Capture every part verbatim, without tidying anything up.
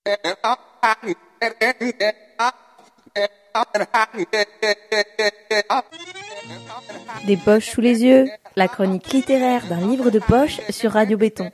Des poches sous les yeux, la chronique littéraire d'un livre de poche sur Radio Béton.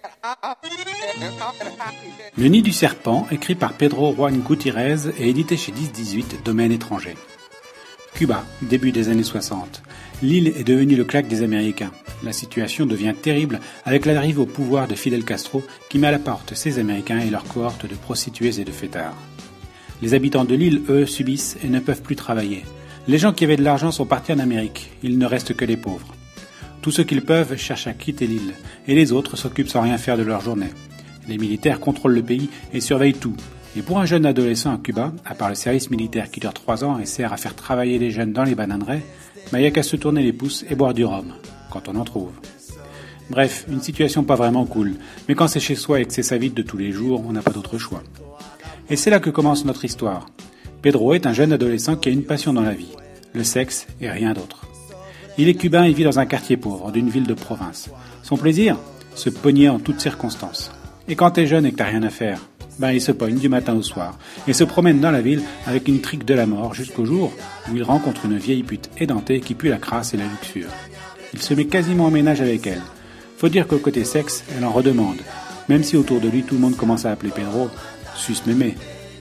Le Nid du Serpent, écrit par Pedro Juan Gutiérrez et édité chez dix dix-huit, domaine étranger. Cuba, début des années soixante. L'île est devenue le claque des Américains. La situation devient terrible avec l'arrivée au pouvoir de Fidel Castro qui met à la porte ces Américains et leurs cohortes de prostituées et de fêtards. Les habitants de l'île, eux, subissent et ne peuvent plus travailler. Les gens qui avaient de l'argent sont partis en Amérique. Il ne reste que les pauvres. Tous ceux qu'ils peuvent cherchent à quitter l'île et les autres s'occupent sans rien faire de leur journée. Les militaires contrôlent le pays et surveillent tout. Et pour un jeune adolescent à Cuba, à part le service militaire qui dure trois ans et sert à faire travailler les jeunes dans les bananeraies, il n'y a qu'à se tourner les pouces et boire du rhum, quand on en trouve. Bref, une situation pas vraiment cool, mais quand c'est chez soi et que c'est sa vie de tous les jours, on n'a pas d'autre choix. Et c'est là que commence notre histoire. Pedro est un jeune adolescent qui a une passion dans la vie, le sexe et rien d'autre. Il est cubain et vit dans un quartier pauvre d'une ville de province. Son plaisir ? Se pogner en toutes circonstances. Et quand t'es jeune et que t'as rien à faire, ben il se pogne du matin au soir et se promène dans la ville avec une trique de la mort jusqu'au jour où il rencontre une vieille pute édentée qui pue la crasse et la luxure. Il se met quasiment en ménage avec elle. Faut dire qu'au côté sexe, elle en redemande, même si autour de lui tout le monde commence à appeler Pedro « sus mémé ».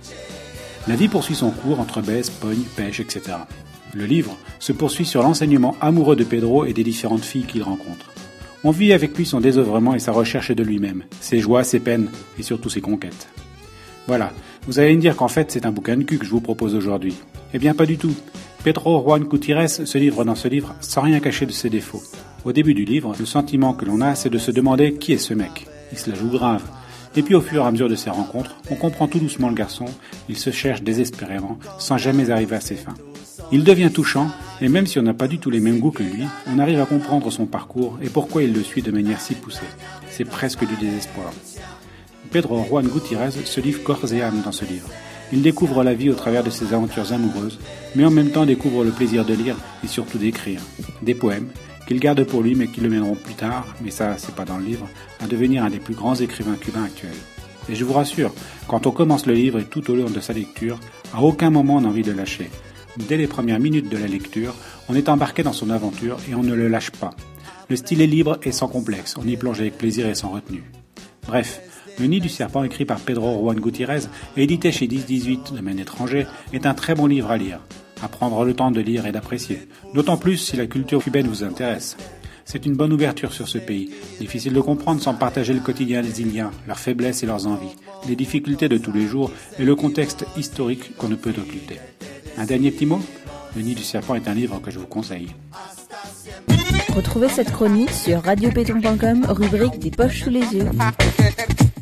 La vie poursuit son cours entre baise, pogne, pêche, et cetera. Le livre se poursuit sur l'enseignement amoureux de Pedro et des différentes filles qu'il rencontre. On vit avec lui son désœuvrement et sa recherche de lui-même, ses joies, ses peines et surtout ses conquêtes. Voilà, vous allez me dire qu'en fait c'est un bouquin de cul que je vous propose aujourd'hui. Eh bien pas du tout. Pedro Juan Gutiérrez se livre dans ce livre sans rien cacher de ses défauts. Au début du livre, le sentiment que l'on a c'est de se demander qui est ce mec. Il se la joue grave. Et puis au fur et à mesure de ses rencontres, on comprend tout doucement le garçon, il se cherche désespérément, sans jamais arriver à ses fins. Il devient touchant, et même si on n'a pas du tout les mêmes goûts que lui, on arrive à comprendre son parcours et pourquoi il le suit de manière si poussée. C'est presque du désespoir. Pedro Juan Gutiérrez se livre corps et âme dans ce livre. Il découvre la vie au travers de ses aventures amoureuses, mais en même temps découvre le plaisir de lire et surtout d'écrire. Des poèmes qu'il garde pour lui mais qui le mèneront plus tard, mais ça c'est pas dans le livre, à devenir un des plus grands écrivains cubains actuels. Et je vous rassure, quand on commence le livre et tout au long de sa lecture, à aucun moment on n'a envie de lâcher. Dès les premières minutes de la lecture, on est embarqué dans son aventure et on ne le lâche pas. Le style est libre et sans complexe, on y plonge avec plaisir et sans retenue. Bref, Le Nid du Serpent, écrit par Pedro Juan Gutiérrez et édité chez dix dix-huit, domaine étranger, est un très bon livre à lire. À prendre le temps de lire et d'apprécier, d'autant plus si la culture cubaine vous intéresse. C'est une bonne ouverture sur ce pays, difficile de comprendre sans partager le quotidien des Iliens, leurs faiblesses et leurs envies, les difficultés de tous les jours et le contexte historique qu'on ne peut occulter. Un dernier petit mot ? Le Nid du Serpent est un livre que je vous conseille. Retrouvez cette chronique sur radio béton point com, rubrique des poches sous les yeux.